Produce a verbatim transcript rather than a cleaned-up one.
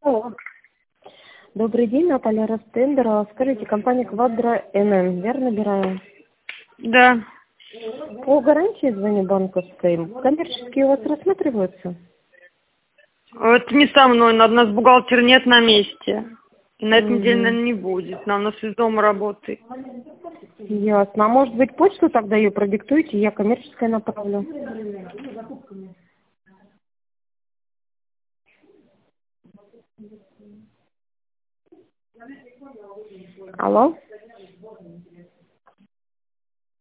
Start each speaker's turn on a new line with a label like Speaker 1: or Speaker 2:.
Speaker 1: Алло.
Speaker 2: Добрый день, Наталья Ростендер. Скажите, компания Квадро эн эн, верно набираю?
Speaker 1: Да.
Speaker 2: По гарантии звоню банковской. Коммерческие у вас рассматриваются?
Speaker 1: Это не со мной, но у нас бухгалтера нет на месте. И на этой неделе,
Speaker 2: Угу.
Speaker 1: наверное, не будет. Она у нас из дома работает.
Speaker 2: Ясно. А может быть, почту тогда ее продиктуете, я коммерческое направлю? Алло?